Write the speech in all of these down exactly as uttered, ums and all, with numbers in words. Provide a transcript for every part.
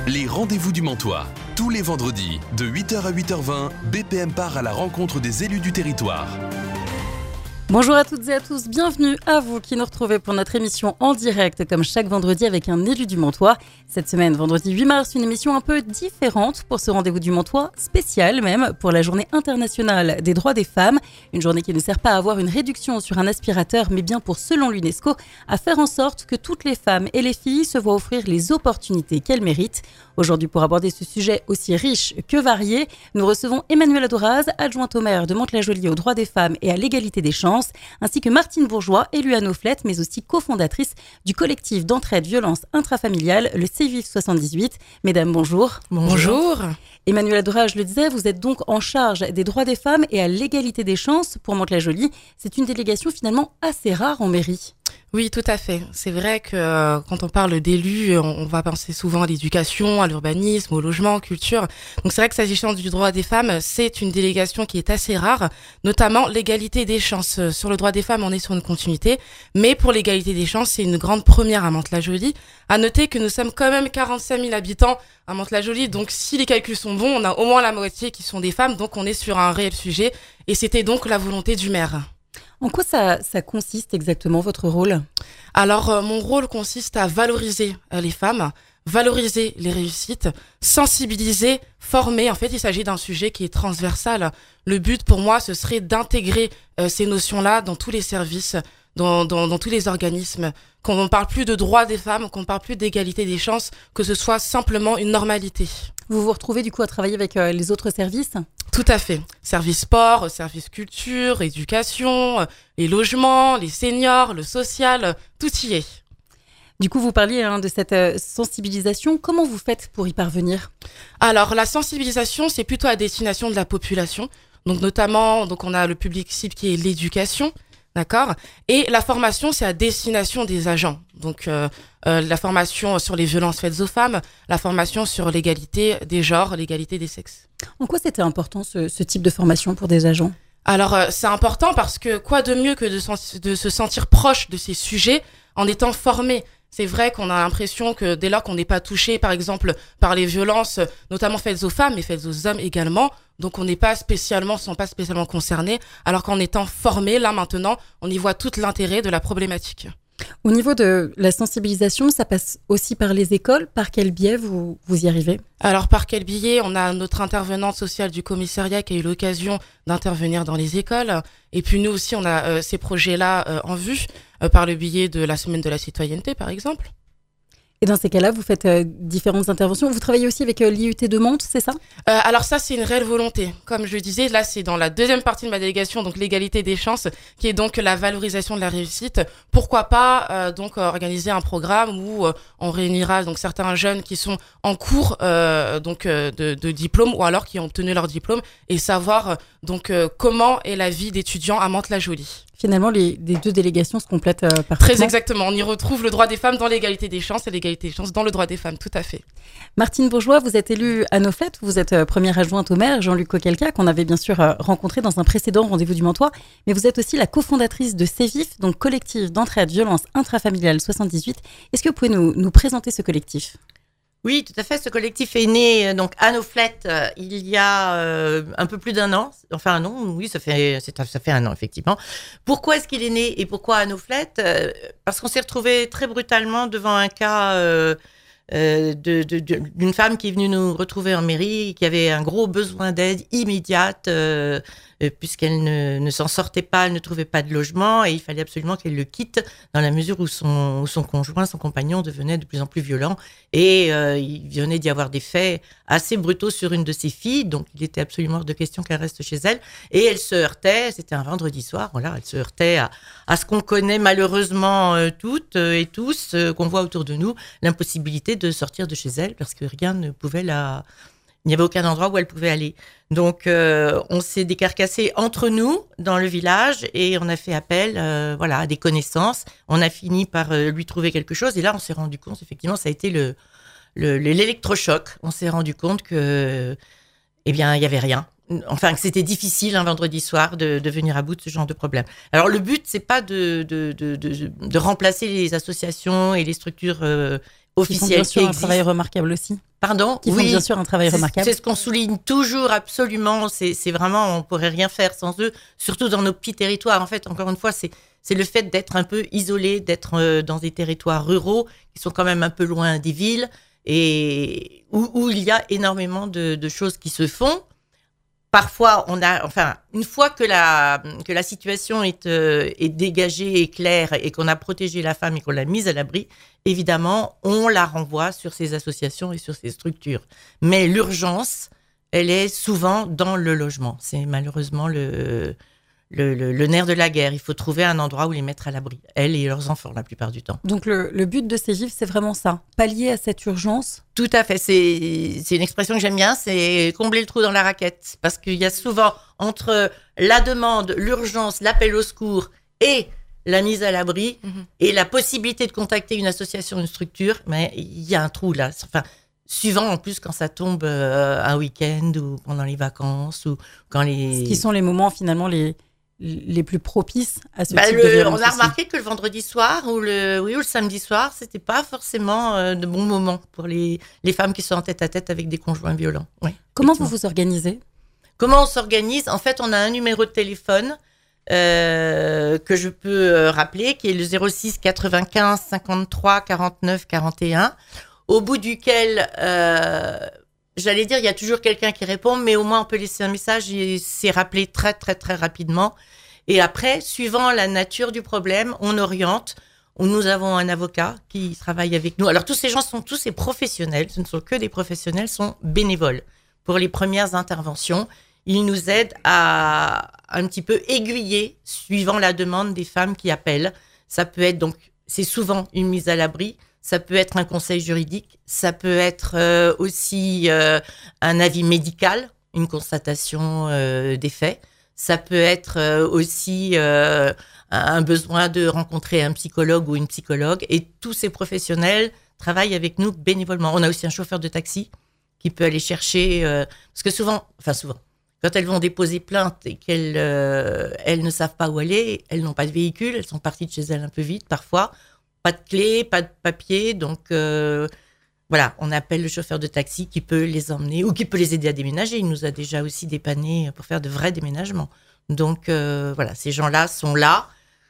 Les rendez-vous du Mantois. Tous les vendredis, de huit heures à huit heures vingt, B P M part à la rencontre des élus du territoire. Bonjour à toutes et à tous, bienvenue à vous qui nous retrouvez pour notre émission en direct comme chaque vendredi avec un élu du Mantois. Cette semaine, vendredi huit mars, une émission un peu différente pour ce rendez-vous du Mantois, spécial même pour la journée internationale des droits des femmes. Une journée qui ne sert pas à avoir une réduction sur un aspirateur, mais bien pour, selon l'UNESCO, à faire en sorte que toutes les femmes et les filles se voient offrir les opportunités qu'elles méritent. Aujourd'hui, pour aborder ce sujet aussi riche que varié, nous recevons Emmanuelle Adoraz, adjointe au maire de Mantes-la-Jolie aux droits des femmes et à l'égalité des chances, ainsi que Martine Bourgeois, élue à Noflette, mais aussi cofondatrice du collectif d'entraide violence intrafamiliale, le C V I F soixante-dix-huit. Mesdames, bonjour. Bonjour. Emmanuelle Adoraz, je le disais, vous êtes donc en charge des droits des femmes et à l'égalité des chances pour Mantes-la-Jolie. C'est une délégation finalement assez rare en mairie. Oui, tout à fait. C'est vrai que euh, quand on parle d'élus, on, on va penser souvent à l'éducation, à l'urbanisme, au logement, culture. Donc c'est vrai que s'agissant du droit des femmes, c'est une délégation qui est assez rare, notamment l'égalité des chances. Sur le droit des femmes, on est sur une continuité, mais pour l'égalité des chances, c'est une grande première à Mantes-la-Jolie. À noter que nous sommes quand même quarante-cinq mille habitants à Mantes-la-Jolie, donc si les calculs sont bons, on a au moins la moitié qui sont des femmes, donc on est sur un réel sujet, et c'était donc la volonté du maire. En quoi ça, ça consiste exactement, votre rôle ? Alors, euh, mon rôle consiste à valoriser euh, les femmes, valoriser les réussites, sensibiliser, former. En fait, il s'agit d'un sujet qui est transversal. Le but, pour moi, ce serait d'intégrer euh, ces notions-là dans tous les services, dans, dans, dans tous les organismes, qu'on ne parle plus de droits des femmes, qu'on ne parle plus d'égalité des chances, que ce soit simplement une normalité. Vous vous retrouvez du coup à travailler avec euh, les autres services ? Tout à fait. Service sport, service culture, éducation, les logements, les seniors, le social, tout y est. Du coup, vous parliez hein, de cette euh, sensibilisation. Comment vous faites pour y parvenir ? Alors, la sensibilisation, c'est plutôt à destination de la population. Donc, notamment, donc on a le public cible qui est l'éducation. D'accord. Et la formation, c'est à destination des agents. Donc, euh, euh, la formation sur les violences faites aux femmes, la formation sur l'égalité des genres, l'égalité des sexes. En quoi c'était important ce, ce type de formation pour des agents ? Alors, euh, c'est important parce que quoi de mieux que de, sens- de se sentir proche de ces sujets en étant formé ? C'est vrai qu'on a l'impression que dès lors qu'on n'est pas touché, par exemple, par les violences, notamment faites aux femmes, mais faites aux hommes également, donc on n'est pas spécialement, sont pas spécialement concernés, alors qu'en étant formés, là maintenant, on y voit tout l'intérêt de la problématique. Au niveau de la sensibilisation, ça passe aussi par les écoles. Par quel biais vous, vous y arrivez ? Alors, par quel biais ? On a notre intervenante sociale du commissariat qui a eu l'occasion d'intervenir dans les écoles. Et puis nous aussi, on a euh, ces projets-là euh, en vue, euh, par le biais de la semaine de la citoyenneté, par exemple. Et dans ces cas-là, vous faites euh, différentes interventions. Vous travaillez aussi avec euh, l'I U T de Mantes, c'est ça ? euh, Alors ça, c'est une réelle volonté. Comme je disais, là, c'est dans la deuxième partie de ma délégation, donc l'égalité des chances, qui est donc la valorisation de la réussite. Pourquoi pas euh, donc euh, organiser un programme où euh, on réunira donc certains jeunes qui sont en cours euh, donc euh, de, de diplôme ou alors qui ont obtenu leur diplôme et savoir euh, donc euh, comment est la vie d'étudiant à Mantes-la-Jolie. Finalement, les, les deux délégations se complètent euh, parfaitement. Très exactement. On y retrouve le droit des femmes dans l'égalité des chances et l'égalité des chances dans le droit des femmes, tout à fait. Martine Bourgeois, vous êtes élue à Noflette. Vous êtes euh, première adjointe au maire, Jean-Luc Coquelca, qu'on avait bien sûr euh, rencontré dans un précédent rendez-vous du Mantois. Mais vous êtes aussi la cofondatrice de C V I F, donc collectif d'entraide violence intrafamiliale soixante-dix-huit. Est-ce que vous pouvez nous, nous présenter ce collectif ? Oui, tout à fait. Ce collectif est né donc à Noflette euh, il y a euh, un peu plus d'un an. Enfin non, oui, ça fait c'est, ça fait un an effectivement. Pourquoi est-ce qu'il est né et pourquoi à Noflette ? euh, Parce qu'on s'est retrouvé très brutalement devant un cas euh, euh, de, de, de, d'une femme qui est venue nous retrouver en mairie, qui avait un gros besoin d'aide immédiate. Euh, Euh, puisqu'elle ne, ne s'en sortait pas, elle ne trouvait pas de logement et il fallait absolument qu'elle le quitte dans la mesure où son, où son conjoint, son compagnon devenait de plus en plus violent et euh, il venait d'y avoir des faits assez brutaux sur une de ses filles, donc il était absolument hors de question qu'elle reste chez elle et elle se heurtait, c'était un vendredi soir, voilà, elle se heurtait à, à ce qu'on connaît malheureusement euh, toutes euh, et tous, euh, qu'on voit autour de nous, l'impossibilité de sortir de chez elle parce que rien ne pouvait la... Il n'y avait aucun endroit où elle pouvait aller. Donc, euh, on s'est décarcassé entre nous dans le village et on a fait appel euh, voilà, à des connaissances. On a fini par euh, lui trouver quelque chose. Et là, on s'est rendu compte, effectivement, ça a été le, le, l'électrochoc. On s'est rendu compte que, eh bien, il n'y avait rien. Enfin, que c'était difficile un vendredi soir de, de venir à bout de ce genre de problème. Alors, le but, c'est pas de, de, de, de, de remplacer les associations et les structures euh, Qui font bien sûr un travail remarquable aussi. Pardon ? Qui font oui, bien sûr un travail c'est, remarquable. C'est ce qu'on souligne toujours, absolument. C'est, c'est vraiment, on pourrait rien faire sans eux, surtout dans nos petits territoires. En fait, encore une fois, c'est, c'est le fait d'être un peu isolé, d'être euh, dans des territoires ruraux qui sont quand même un peu loin des villes et où, où il y a énormément de, de choses qui se font. Parfois, on a, enfin, une fois que la que la situation est euh, est dégagée et claire et qu'on a protégé la femme et qu'on l'a mise à l'abri, évidemment, on la renvoie sur ces associations et sur ces structures. Mais l'urgence, elle est souvent dans le logement. C'est malheureusement le le, le le nerf de la guerre. Il faut trouver un endroit où les mettre à l'abri, elles et leurs enfants la plupart du temps. Donc le, le but de ces gifs, c'est vraiment ça, pallier à cette urgence. Tout à fait, c'est, c'est une expression que j'aime bien, c'est combler le trou dans la raquette. Parce qu'il y a souvent, entre la demande, l'urgence, l'appel au secours et la mise à l'abri, mmh. et la possibilité de contacter une association, une structure, mais il y a un trou là. Enfin, suivant en plus quand ça tombe euh, un week-end ou pendant les vacances ou quand les... Ce qui sont les moments finalement les... les plus propices à ce bah type le, de violence. On a aussi. remarqué que le vendredi soir ou le, oui, ou le samedi soir, c'était pas forcément euh, de bons moments pour les, les femmes qui sont en tête à tête avec des conjoints violents. Oui, comment vous vous organisez ? Comment on s'organise ? En fait, on a un numéro de téléphone euh, que je peux euh, rappeler, qui est le zéro six quatre-vingt-quinze cinquante-trois quarante-neuf quarante et un, au bout duquel... Euh, J'allais dire, il y a toujours quelqu'un qui répond, mais au moins on peut laisser un message et c'est rappelé très, très, très rapidement. Et après, suivant la nature du problème, on oriente. Nous avons un avocat qui travaille avec nous. Alors, tous ces gens sont tous des professionnels. Ce ne sont que des professionnels, sont bénévoles pour les premières interventions. Ils nous aident à un petit peu aiguiller suivant la demande des femmes qui appellent. Ça peut être donc, c'est souvent une mise à l'abri. Ça peut être un conseil juridique, ça peut être euh, aussi euh, un avis médical, une constatation euh, des faits. Ça peut être euh, aussi euh, un besoin de rencontrer un psychologue ou une psychologue. Et tous ces professionnels travaillent avec nous bénévolement. On a aussi un chauffeur de taxi qui peut aller chercher... Euh, parce que souvent, enfin souvent, quand elles vont déposer plainte et qu'elles euh, elles ne savent pas où aller, elles n'ont pas de véhicule, elles sont parties de chez elles un peu vite parfois. Pas de clé, pas de papier, donc euh, voilà, on appelle le chauffeur de taxi qui peut les emmener ou qui peut les aider à déménager. Il nous a déjà aussi dépanné pour faire de vrais déménagements. Donc euh, voilà, ces gens-là sont là.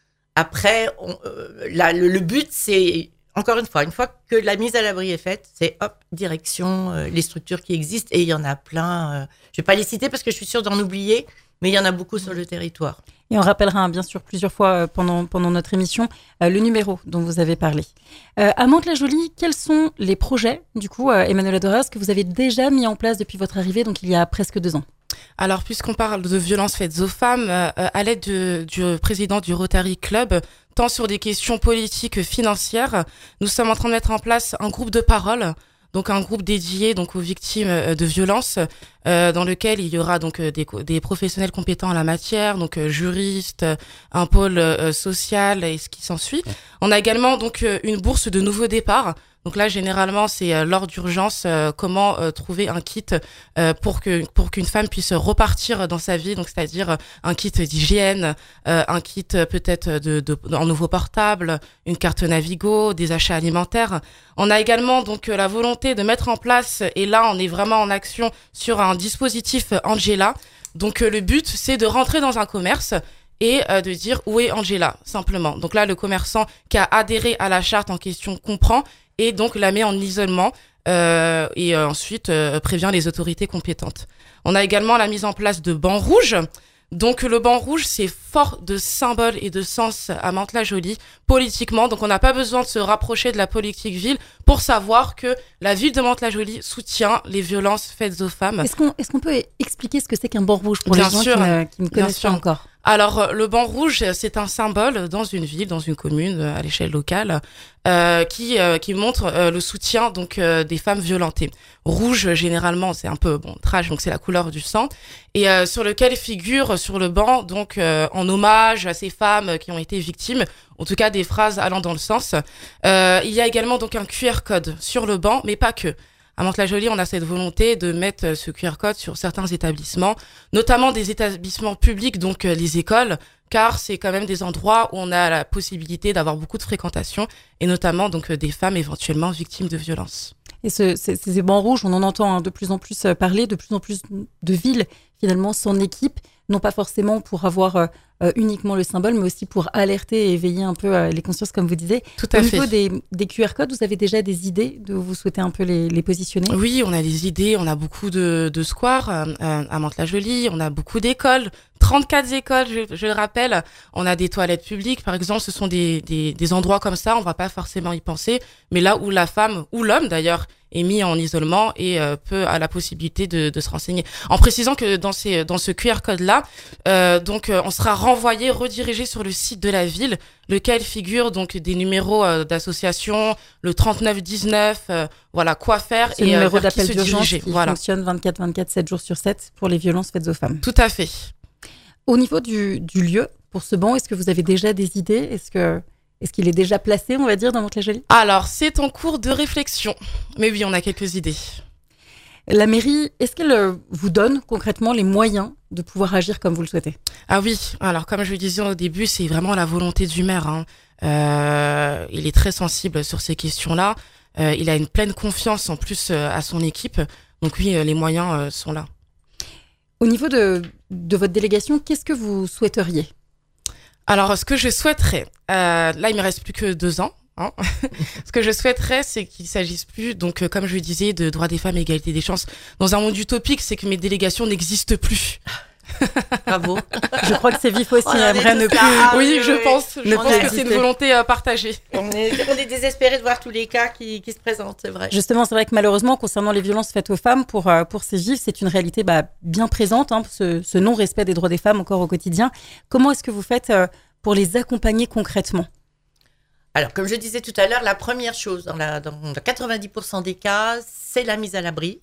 Après, on, euh, là, le, le but, c'est, encore une fois, une fois que la mise à l'abri est faite, c'est hop, direction euh, les structures qui existent. Et il y en a plein. Euh, je ne vais pas les citer parce que je suis sûre d'en oublier, mais il y en a beaucoup sur le territoire. Et on rappellera hein, bien sûr plusieurs fois pendant, pendant notre émission euh, le numéro dont vous avez parlé. Euh, à Mantes-la-Jolie, quels sont les projets, du coup, euh, Emmanuelle Adoras, que vous avez déjà mis en place depuis votre arrivée, donc il y a presque deux ans ? Alors, puisqu'on parle de violences faites aux femmes, euh, à l'aide de, du président du Rotary Club, tant sur des questions politiques que financières, nous sommes en train de mettre en place un groupe de parole, donc un groupe dédié donc aux victimes de violences, euh, dans lequel il y aura donc des, des professionnels compétents en la matière, donc euh, juristes, un pôle euh, social et ce qui s'ensuit. On a également donc euh, une bourse de nouveau départ. Donc là, généralement, c'est euh, lors d'urgence, euh, comment euh, trouver un kit euh, pour que pour qu'une femme puisse repartir dans sa vie. Donc, c'est-à-dire euh, un kit d'hygiène, euh, un kit euh, peut-être de, de en nouveau portable, une carte Navigo, des achats alimentaires. On a également donc euh, la volonté de mettre en place, et là, on est vraiment en action sur un dispositif Angela. Donc, euh, le but, c'est de rentrer dans un commerce et euh, de dire où est Angela, simplement. Donc là, le commerçant qui a adhéré à la charte en question comprend et donc la met en isolement euh, et euh, ensuite euh, prévient les autorités compétentes. On a également la mise en place de bancs rouges. Donc le banc rouge, c'est fort de symboles et de sens à Mantes-la-Jolie politiquement. Donc on n'a pas besoin de se rapprocher de la politique ville pour savoir que la ville de Mantes-la-Jolie soutient les violences faites aux femmes. Est-ce qu'on, est-ce qu'on peut expliquer ce que c'est qu'un banc rouge pour Bien les gens sûr, qui ne, qui ne connaissent pas encore ? Alors, le banc rouge, c'est un symbole dans une ville, dans une commune, à l'échelle locale, euh, qui euh, qui montre euh, le soutien donc euh, des femmes violentées. Rouge, généralement, c'est un peu bon trash, donc c'est la couleur du sang, et euh, sur lequel figure sur le banc donc euh, en hommage à ces femmes qui ont été victimes, en tout cas des phrases allant dans le sens. Euh, il y a également donc un Q R code sur le banc, mais pas que. à Mantes-la-Jolie, on a cette volonté de mettre ce Q R code sur certains établissements, notamment des établissements publics, donc les écoles, car c'est quand même des endroits où on a la possibilité d'avoir beaucoup de fréquentation, et notamment donc des femmes éventuellement victimes de violences. Et ce, ces, ces bancs rouges, on en entend hein, de plus en plus parler, de plus en plus de villes finalement s'en équipent, non pas forcément pour avoir euh, uniquement le symbole, mais aussi pour alerter et éveiller un peu euh, les consciences, comme vous disiez. Tout à Au fait. niveau des, des Q R codes, vous avez déjà des idées de où vous souhaitez un peu les, les positionner? Oui, on a des idées, on a beaucoup de, de squares euh, à Mantes-la-Jolie, on a beaucoup d'écoles, trente-quatre écoles, je, je le rappelle. On a des toilettes publiques, par exemple, ce sont des, des, des endroits comme ça, on va pas forcément y penser, mais là où la femme, ou l'homme d'ailleurs, est mis en isolement et euh, peut a la possibilité de, de se renseigner. En précisant que dans ces dans ce Q R code là, euh, donc euh, on sera renvoyé, redirigé sur le site de la ville, lequel figure donc des numéros euh, d'association, le trente-neuf dix-neuf, euh, voilà quoi faire Ce et numéro euh, vers qui d'appel se d'urgence diriger. qui Voilà. fonctionne vingt-quatre vingt-quatre, sept jours sur sept pour les violences faites aux femmes. Tout à fait. Au niveau du, du lieu pour ce banc, est-ce que vous avez déjà des idées? Est-ce que Est-ce qu'il est déjà placé, on va dire, dans Mantes-la-Jolie? Alors, c'est en cours de réflexion. Mais oui, on a quelques idées. La mairie, est-ce qu'elle euh, vous donne concrètement les moyens de pouvoir agir comme vous le souhaitez? Ah oui, alors comme je le disais au début, c'est vraiment la volonté du maire. Hein. Euh, il est très sensible sur ces questions-là. Euh, il a une pleine confiance en plus euh, à son équipe. Donc oui, euh, les moyens euh, sont là. Au niveau de, de votre délégation, qu'est-ce que vous souhaiteriez? Alors, ce que je souhaiterais, euh, là, il me reste plus que deux ans. Hein. Ce que je souhaiterais, c'est qu'il s'agisse plus, donc, euh, comme je le disais, de droits des femmes et égalité des chances. Dans un monde utopique, c'est que mes délégations n'existent plus. Bravo. Je crois que c'est vif aussi, On en aimerait est ne tous plus. là. Ah, oui, oui, je oui. pense. Je Ne pense plus que c'est une exister. volonté euh, partagée. On est, on est désespérés de voir tous les cas qui, qui se présentent, c'est vrai. Justement, c'est vrai que malheureusement, concernant les violences faites aux femmes, pour, euh, pour ces vifs, c'est une réalité bah, bien présente, hein, ce, ce non-respect des droits des femmes encore au quotidien. Comment est-ce que vous faites euh, pour les accompagner concrètement? Alors, comme je disais tout à l'heure, la première chose, dans, la, dans quatre-vingt-dix pour cent des cas, c'est la mise à l'abri.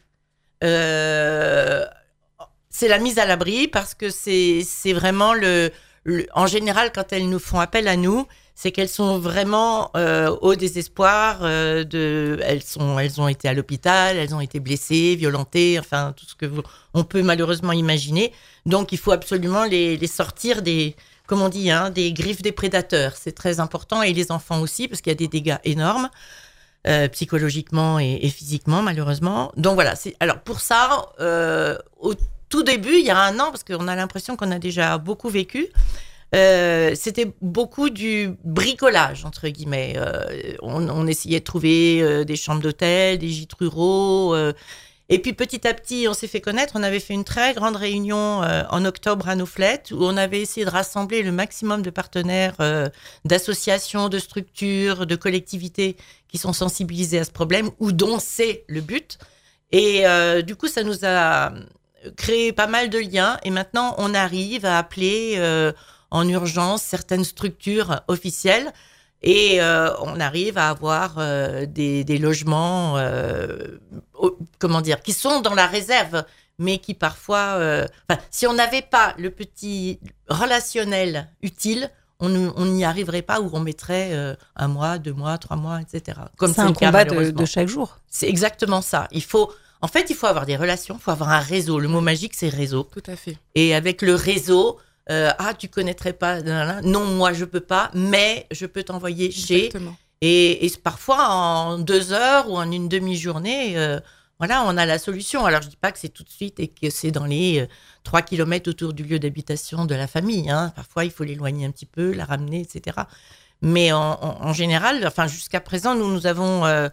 Euh, c'est la mise à l'abri parce que c'est, c'est vraiment le, le... En général, quand elles nous font appel à nous, c'est qu'elles sont vraiment euh, au désespoir. Euh, de, elles, sont, elles ont été à l'hôpital, elles ont été blessées, violentées, enfin, tout ce que vous, on peut malheureusement imaginer. Donc, il faut absolument les, les sortir des... comme on dit, hein, des griffes des prédateurs. C'est très important, et les enfants aussi, parce qu'il y a des dégâts énormes, euh, psychologiquement et, et physiquement, malheureusement. Donc voilà, c'est, alors pour ça, euh, au tout début, il y a un an, parce qu'on a l'impression qu'on a déjà beaucoup vécu, euh, c'était beaucoup du bricolage, entre guillemets. Euh, on, on essayait de trouver euh, des chambres d'hôtel, des gîtes ruraux, euh, et puis petit à petit, on s'est fait connaître. On avait fait une très grande réunion euh, en octobre à Noflette, où on avait essayé de rassembler le maximum de partenaires, euh, d'associations, de structures, de collectivités qui sont sensibilisées à ce problème, ou dont c'est le but. Et euh, du coup, ça nous a créé pas mal de liens. Et maintenant, on arrive à appeler euh, en urgence certaines structures officielles. Et euh, on arrive à avoir euh, des, des logements, euh, au, comment dire, qui sont dans la réserve, mais qui parfois, euh, enfin, si on n'avait pas le petit relationnel utile, on n'y arriverait pas, ou on mettrait euh, un mois, deux mois, trois mois, et cetera. Comme c'est c'est un le cas, combat de, malheureusement. de chaque jour. C'est exactement ça. Il faut, en fait, il faut avoir des relations, il faut avoir un réseau. Le mot magique, c'est réseau. Tout à fait. Et avec le réseau, Euh, ah, tu connaîtrais pas, non, moi je peux pas, mais je peux t'envoyer chez. Exactement. Et, et parfois en deux heures ou en une demi-journée, euh, voilà, on a la solution. Alors je dis pas que c'est tout de suite et que c'est dans les trois euh, kilomètres autour du lieu d'habitation de la famille. Hein. Parfois il faut l'éloigner un petit peu, la ramener, et cetera. Mais en, en, en général, enfin jusqu'à présent, nous nous avons euh,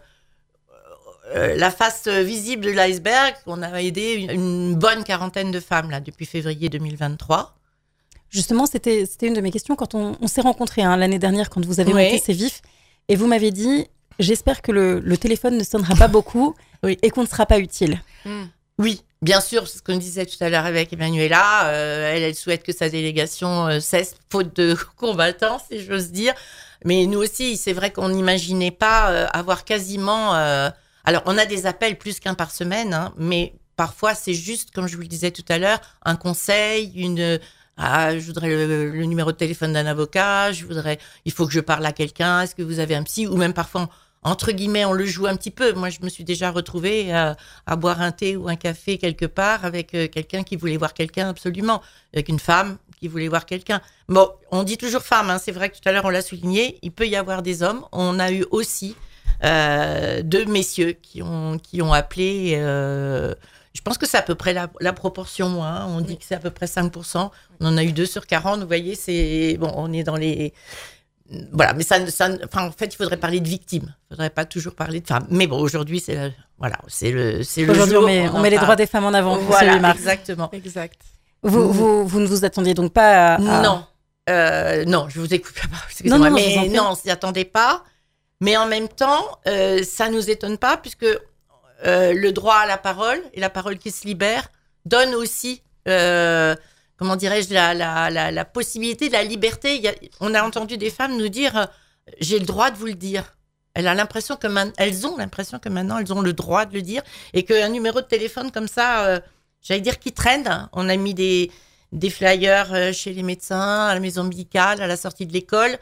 euh, la face visible de l'iceberg. On a aidé une, une bonne quarantaine de femmes là depuis février deux mille vingt-trois. Justement, c'était, c'était une de mes questions quand on, on s'est rencontrés hein, l'année dernière, quand vous avez Oui. monté ces vifs, et vous m'avez dit, j'espère que le, le téléphone ne sonnera pas beaucoup Oui. et qu'on ne sera pas utile. Mm. Oui, bien sûr, c'est ce qu'on disait tout à l'heure avec Emmanuela. Euh, elle, elle souhaite que sa délégation euh, cesse, faute de combattants, si j'ose dire. Mais nous aussi, c'est vrai qu'on n'imaginait pas euh, avoir quasiment... Euh... Alors, on a des appels plus qu'un par semaine, hein, mais parfois, c'est juste, comme je vous le disais tout à l'heure, un conseil, une... Ah, je voudrais le, le numéro de téléphone d'un avocat, je voudrais, il faut que je parle à quelqu'un, est-ce que vous avez un psy? Ou même parfois, entre guillemets, on le joue un petit peu. Moi, je me suis déjà retrouvée à, à boire un thé ou un café quelque part avec euh, quelqu'un qui voulait voir quelqu'un absolument, avec une femme qui voulait voir quelqu'un. Bon, on dit toujours femme, hein, c'est vrai que tout à l'heure on l'a souligné, il peut y avoir des hommes. On a eu aussi euh, deux messieurs qui ont, qui ont appelé... Euh, je pense que c'est à peu près la, la proportion. Hein. On dit que c'est à peu près cinq pour cent. On en a eu deux sur quarante. Vous voyez, c'est... Bon, on est dans les... Voilà, mais ça, ça, enfin, en fait, il faudrait parler de victimes. Il ne faudrait pas toujours parler de femmes. Mais bon, aujourd'hui, c'est, la, voilà, c'est le, c'est le aujourd'hui, jour. on met, on met les droits des femmes en avant. Voilà, exactement. Exact. Vous, mmh. vous, vous ne vous attendiez donc pas à... à... Non, euh, non, je vous écoute pas. Excusez-moi, non, non, mais non, on s'y attendait pas. Mais en même temps, euh, ça nous étonne pas puisque euh, le droit à la parole et la parole qui se libère donne aussi... Euh, comment dirais-je, la, la, la, la possibilité, la liberté. Il y a, on a entendu des femmes nous dire euh, « j'ai le droit de vous le dire ». Elle a l'impression que man, elles ont l'impression que maintenant, elles ont le droit de le dire et qu'un numéro de téléphone comme ça, euh, j'allais dire qui traîne. On a mis des, des flyers euh, chez les médecins, à la maison médicale, à la sortie de l'école.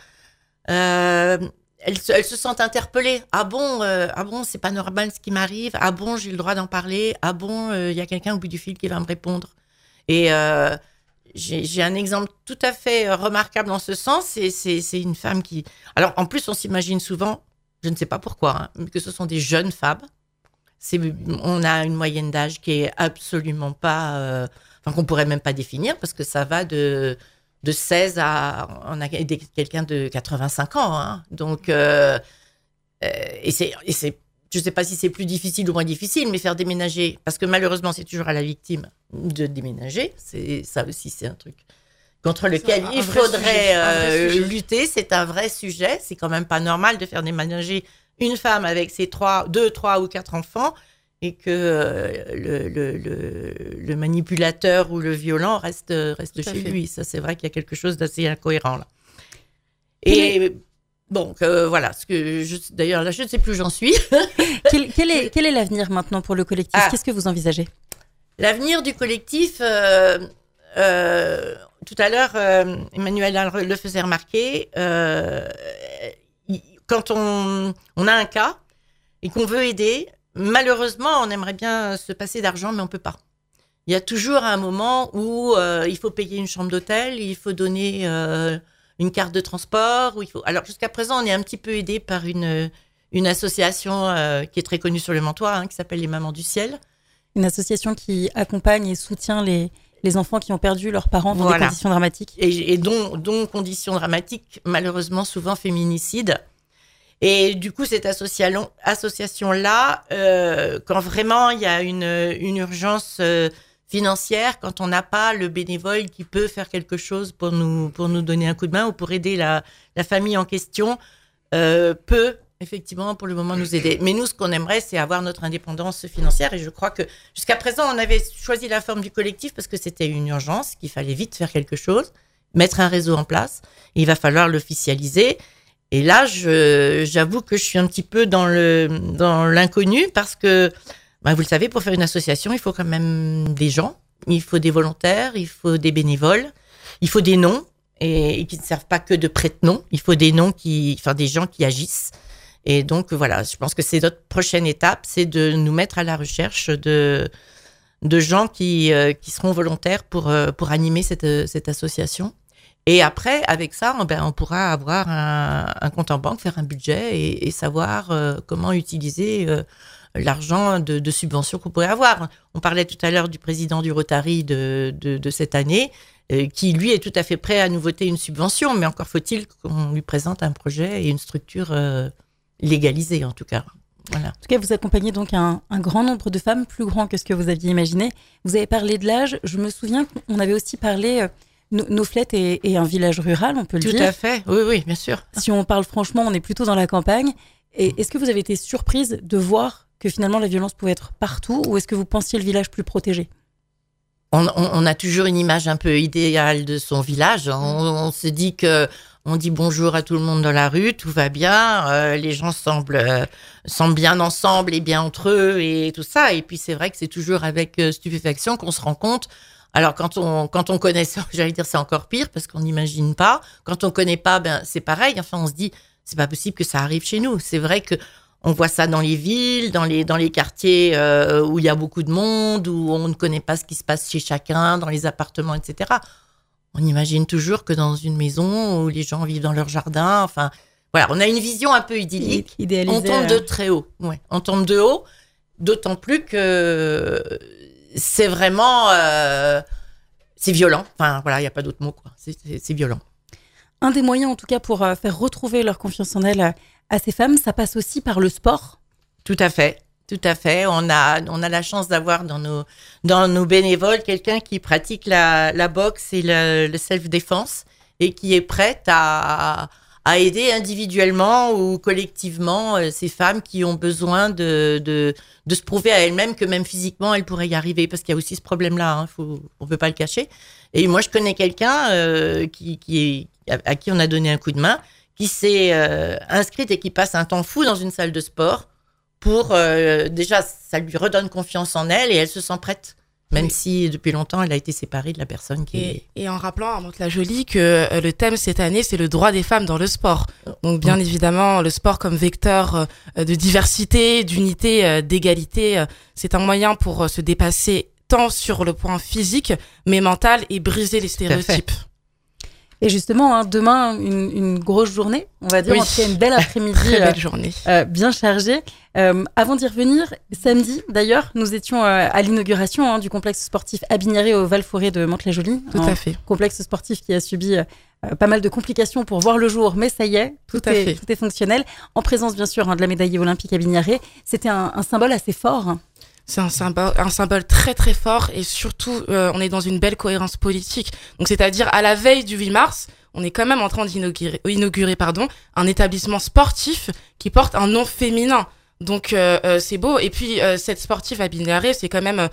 Euh, elles, elles se sentent interpellées. « Ah bon, euh, ah bon, c'est pas normal ce qui m'arrive. Ah bon, j'ai le droit d'en parler. Ah bon, il euh, y a quelqu'un au bout du fil qui va me répondre. » Et... Euh, J'ai, j'ai un exemple tout à fait remarquable dans ce sens. C'est, c'est, c'est une femme qui... Alors, en plus, on s'imagine souvent, je ne sais pas pourquoi, hein, que ce sont des jeunes femmes. C'est, on a une moyenne d'âge qui est absolument pas... Euh, enfin, qu'on pourrait même pas définir, parce que ça va de, de seize à... On a des, quelqu'un de quatre-vingt-cinq ans. Hein, donc, euh, euh, et c'est... Et c'est je ne sais pas si c'est plus difficile ou moins difficile, mais faire déménager, parce que malheureusement, c'est toujours à la victime de déménager. C'est, ça aussi, c'est un truc contre lequel il faudrait euh, lutter. C'est un vrai sujet. C'est quand même pas normal de faire déménager une femme avec ses trois, deux, trois ou quatre enfants et que euh, le, le, le, le manipulateur ou le violent reste, reste chez lui. Ça, c'est vrai qu'il y a quelque chose d'assez incohérent là. Et... Mais... Bon, euh, voilà. Ce que je, d'ailleurs, là, je ne sais plus où j'en suis. quel, quel, est, quel est l'avenir maintenant pour le collectif ? ah, Qu'est-ce que vous envisagez ? L'avenir du collectif, euh, euh, tout à l'heure, euh, Emmanuel le faisait remarquer, euh, quand on, on a un cas et qu'on veut aider, malheureusement, on aimerait bien se passer d'argent, mais on ne peut pas. Il y a toujours un moment où euh, il faut payer une chambre d'hôtel, il faut donner... Euh, une carte de transport. Où il faut... Alors, jusqu'à présent, on est un petit peu aidé par une, une association euh, qui est très connue sur le Mantois, hein, qui s'appelle les Mamans du Ciel. Une association qui accompagne et soutient les, les enfants qui ont perdu leurs parents dans voilà. des conditions dramatiques. Et, et dont, dont conditions dramatiques, malheureusement, souvent féminicides. Et du coup, cette association, association-là, euh, quand vraiment il y a une, une urgence... Euh, financière, quand on n'a pas le bénévole qui peut faire quelque chose pour nous, pour nous donner un coup de main ou pour aider la, la famille en question, euh, peut effectivement pour le moment nous aider. Mais nous, ce qu'on aimerait, c'est avoir notre indépendance financière et je crois que jusqu'à présent, on avait choisi la forme du collectif parce que c'était une urgence, qu'il fallait vite faire quelque chose, mettre un réseau en place, et il va falloir l'officialiser. Et là, je, j'avoue que je suis un petit peu dans, le, dans l'inconnu parce que Ben, vous le savez, pour faire une association, il faut quand même des gens, il faut des volontaires, il faut des bénévoles, il faut des noms, et, et qui ne servent pas que de prête-noms, il faut des noms qui, enfin des gens qui agissent. Et donc voilà, je pense que c'est notre prochaine étape, c'est de nous mettre à la recherche de, de gens qui, euh, qui seront volontaires pour, euh, pour animer cette, cette association. Et après, avec ça, ben, on pourra avoir un, un compte en banque, faire un budget et, et savoir euh, comment utiliser euh, l'argent de, de subventions qu'on pourrait avoir. On parlait tout à l'heure du président du Rotary de, de, de cette année, euh, qui lui est tout à fait prêt à nous voter une subvention, mais encore faut-il qu'on lui présente un projet et une structure euh, légalisée en tout cas. Voilà. En tout cas, vous accompagnez donc un, un grand nombre de femmes, plus grand que ce que vous aviez imaginé. Vous avez parlé de l'âge, je me souviens qu'on avait aussi parlé... Euh, Noflette est, est un village rural, on peut le Tout dire. Tout à fait, oui, oui, bien sûr. Si on parle franchement, on est plutôt dans la campagne. Et est-ce que vous avez été surprise de voir que finalement la violence pouvait être partout, ou est-ce que vous pensiez le village plus protégé ? on, on, on a toujours une image un peu idéale de son village. On, on se dit que on dit bonjour à tout le monde dans la rue, tout va bien, euh, les gens semblent, euh, semblent bien ensemble et bien entre eux et tout ça. Et puis c'est vrai que c'est toujours avec euh, stupéfaction qu'on se rend compte. Alors, quand on, quand on connaît ça, j'allais dire, c'est encore pire parce qu'on n'imagine pas. Quand on connaît pas, ben, c'est pareil. Enfin, on se dit, c'est pas possible que ça arrive chez nous. C'est vrai que On voit ça dans les villes, dans les, dans les quartiers euh, où il y a beaucoup de monde, où on ne connaît pas ce qui se passe chez chacun, dans les appartements, et cetera. On imagine toujours que dans une maison où les gens vivent dans leur jardin, enfin, voilà, on a une vision un peu idyllique. Idéalisée, on tombe de euh. très haut. Ouais, on tombe de haut, d'autant plus que c'est vraiment... Euh, c'est violent. Enfin, voilà, il n'y a pas d'autre mot, quoi. C'est, c'est, c'est violent. Un des moyens, en tout cas, pour euh, faire retrouver leur confiance en elles euh, à ces femmes, ça passe aussi par le sport. Tout à fait, tout à fait. On a, on a la chance d'avoir dans nos, dans nos bénévoles quelqu'un qui pratique la, la boxe et le, le self-défense et qui est prête à, à aider individuellement ou collectivement euh, ces femmes qui ont besoin de, de, de se prouver à elles-mêmes que même physiquement, elles pourraient y arriver. Parce qu'il y a aussi ce problème-là, hein, faut, on ne peut pas le cacher. Et moi, je connais quelqu'un euh, qui, qui est, à, à qui on a donné un coup de main, qui s'est euh, inscrite et qui passe un temps fou dans une salle de sport pour, euh, déjà, ça lui redonne confiance en elle et elle se sent prête. Même oui. si, depuis longtemps, elle a été séparée de la personne qui et, est... Et en rappelant à Mantes-la-Jolie que euh, le thème cette année, c'est le droit des femmes dans le sport. Donc, bien mmh. évidemment, le sport comme vecteur euh, de diversité, d'unité, euh, d'égalité, euh, c'est un moyen pour euh, se dépasser tant sur le point physique, mais mental et briser les stéréotypes. Et justement, hein, demain, une, une grosse journée, on va dire, oui. en tout cas une belle après-midi. Très belle journée. Euh, bien chargée. Euh, avant d'y revenir, samedi, d'ailleurs, nous étions euh, à l'inauguration hein, du complexe sportif Abiniéré au Val-Forêt de Mantes-la-Jolie. Tout à fait. Complexe sportif qui a subi euh, pas mal de complications pour voir le jour, mais ça y est, tout, tout, à est, fait. tout est fonctionnel. En présence, bien sûr, hein, de la médaillée olympique Abiniéré. C'était un, un symbole assez fort. C'est un symbole, un symbole très très fort et surtout, euh, on est dans une belle cohérence politique. Donc, c'est-à-dire à la veille du huit mars, on est quand même en train d'inaugurer, inaugurer, pardon, un établissement sportif qui porte un nom féminin. Donc euh, euh, c'est beau. Et puis euh, cette sportive Abiniéré, c'est quand même un,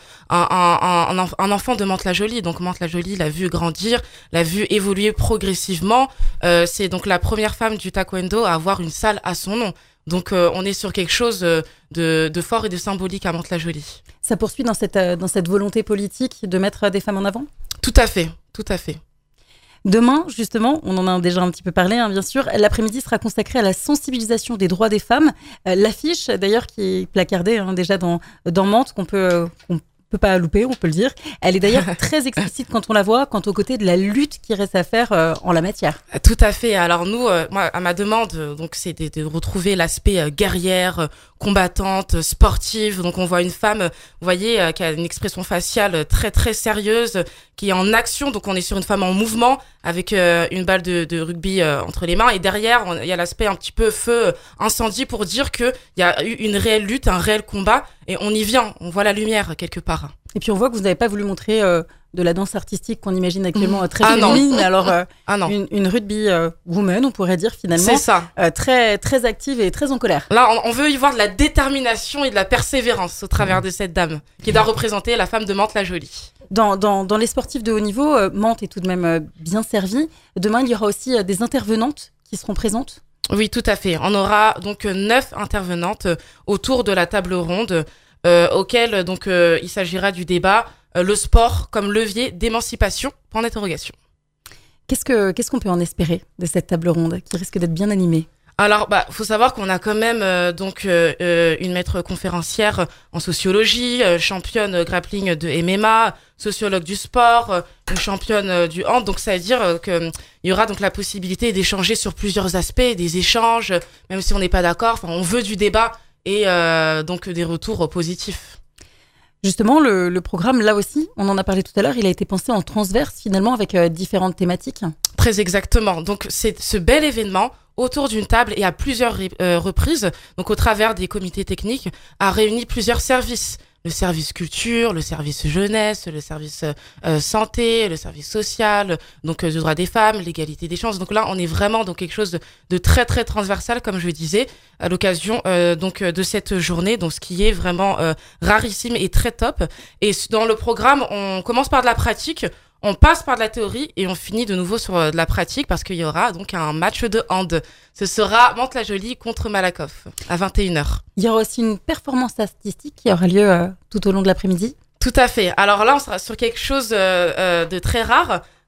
un, un, un enfant de Mantes-la-Jolie. Donc Mantes-la-Jolie l'a vu grandir, l'a vu évoluer progressivement. Euh, c'est donc la première femme du taekwondo à avoir une salle à son nom. Donc euh, on est sur quelque chose de, de fort et de symbolique à Mantes-la-Jolie. Ça poursuit dans cette, dans cette volonté politique de mettre des femmes en avant ? Tout à fait, tout à fait. Demain, justement, on en a déjà un petit peu parlé, hein, bien sûr, l'après-midi sera consacré à la sensibilisation des droits des femmes. Euh, l'affiche, d'ailleurs, qui est placardée hein, déjà dans, dans Mantes, qu'on peut... Euh, qu'on peut pas louper, on peut le dire. Elle est d'ailleurs très explicite quand on la voit, quant au côté de la lutte qui reste à faire euh, en la matière. Tout à fait. Alors nous, euh, moi, à ma demande, euh, donc c'est de, de retrouver l'aspect euh, guerrière, euh, combattante, sportive. Donc on voit une femme, euh, vous voyez, euh, qui a une expression faciale très très sérieuse, euh, qui est en action. Donc on est sur une femme en mouvement avec euh, une balle de, de rugby euh, entre les mains. Et derrière, il y a l'aspect un petit peu feu, euh, incendie pour dire que il y a eu une réelle lutte, un réel combat. Et on y vient, on voit la lumière quelque part. Et puis on voit que vous n'avez pas voulu montrer euh, de la danse artistique qu'on imagine actuellement euh, très ah féminine, non. mais alors euh, ah non. Une, une rugby euh, woman, on pourrait dire finalement. C'est ça. Euh, très, très active et très en colère. Là, on, on veut y voir de la détermination et de la persévérance au travers de cette dame qui doit représenter la femme de Mantes-la-Jolie. Dans, dans, dans les sportifs de haut niveau, euh, Mantes est tout de même euh, bien servie. Demain, il y aura aussi euh, des intervenantes qui seront présentes. Oui, tout à fait. On aura donc euh, neuf intervenantes euh, autour de la table ronde. Euh, auquel donc euh, il s'agira du débat euh, le sport comme levier d'émancipation point d'interrogation. Qu'est-ce que qu'est-ce qu'on peut en espérer de cette table ronde qui risque d'être bien animée? Alors, bah, faut savoir qu'on a quand même euh, donc euh, euh, une maître conférencière en sociologie, euh, championne grappling de M M A, sociologue du sport, euh, une championne euh, du hand. Donc, ça veut dire euh, que il y aura donc la possibilité d'échanger sur plusieurs aspects, des échanges, même si on n'est pas d'accord. Enfin, on veut du débat. Et euh, donc des retours positifs. Justement, le, le programme, là aussi, on en a parlé tout à l'heure, il a été pensé en transverse finalement avec euh, différentes thématiques. Très exactement. Donc c'est ce bel événement autour d'une table et à plusieurs euh, reprises, donc au travers des comités techniques, a réuni plusieurs services. Le service culture, le service jeunesse, le service euh, santé, le service social, donc euh, le droit des femmes, l'égalité des chances. Donc là, on est vraiment dans quelque chose de, de très très transversal, comme je le disais, à l'occasion euh, donc de cette journée, donc ce qui est vraiment euh, rarissime et très top. Et dans le programme, on commence par de la pratique. On passe par de la théorie et on finit de nouveau sur de la pratique parce qu'il y aura donc un match de hand. Ce sera Mantes-la-Jolie contre Malakoff à vingt et une heures. Il y aura aussi une performance artistique qui aura lieu euh, tout au long de l'après-midi. Tout à fait. Alors là, on sera sur quelque chose euh, euh, de très rare.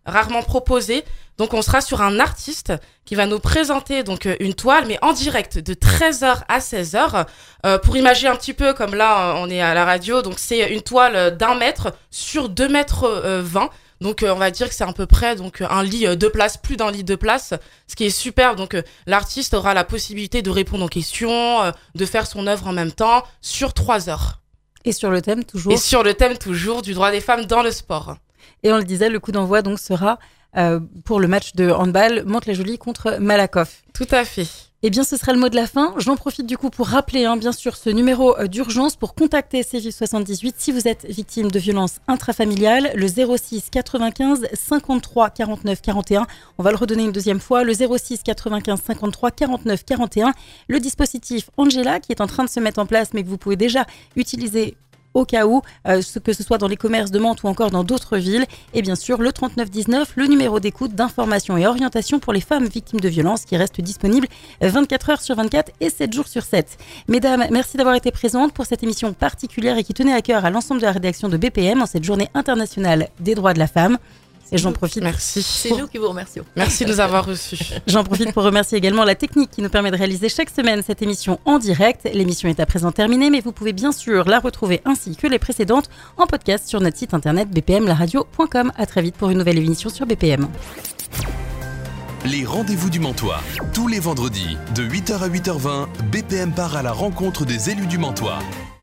rarement proposé. Donc on sera sur un artiste qui va nous présenter donc une toile, mais en direct de treize heures à seize heures. Euh, pour imaginer un petit peu, comme là on est à la radio, donc c'est une toile d'un mètre sur deux mètres vingt. Donc euh, on va dire que c'est à peu près donc un lit euh, de place, plus d'un lit de place, ce qui est super. Donc euh, l'artiste aura la possibilité de répondre aux questions, euh, de faire son œuvre en même temps sur trois heures. Et sur le thème toujours. Et sur le thème toujours du droit des femmes dans le sport. Et on le disait, le coup d'envoi donc sera euh, pour le match de handball Mantes-la-Jolie contre Malakoff. Tout à fait. Eh bien, ce sera le mot de la fin. J'en profite du coup pour rappeler, hein, bien sûr, ce numéro euh, d'urgence pour contacter C J soixante-dix-huit si vous êtes victime de violences intrafamiliales. Le zéro six quatre-vingt-quinze cinquante-trois quarante-neuf quarante et un. On va le redonner une deuxième fois. Le zéro six quatre-vingt-quinze cinquante-trois quarante-neuf quarante et un. Le dispositif Angela qui est en train de se mettre en place, mais que vous pouvez déjà utiliser au cas où, euh, que ce soit dans les commerces de Mantes ou encore dans d'autres villes. Et bien sûr, le trente-neuf dix-neuf, le numéro d'écoute, d'information et orientation pour les femmes victimes de violences qui reste disponible vingt-quatre heures sur vingt-quatre et sept jours sur sept. Mesdames, merci d'avoir été présentes pour cette émission particulière et qui tenait à cœur à l'ensemble de la rédaction de B P M en cette journée internationale des droits de la femme. Et j'en profite. Merci. C'est nous qui vous remercions. Merci de nous avoir reçus. J'en profite pour remercier également la technique qui nous permet de réaliser chaque semaine cette émission en direct. L'émission est à présent terminée, mais vous pouvez bien sûr la retrouver ainsi que les précédentes en podcast sur notre site internet b p m la radio point com. À très vite pour une nouvelle émission sur B P M. Les rendez-vous du Mantois. Tous les vendredis, de huit heures à huit heures vingt, B P M part à la rencontre des élus du Mantois.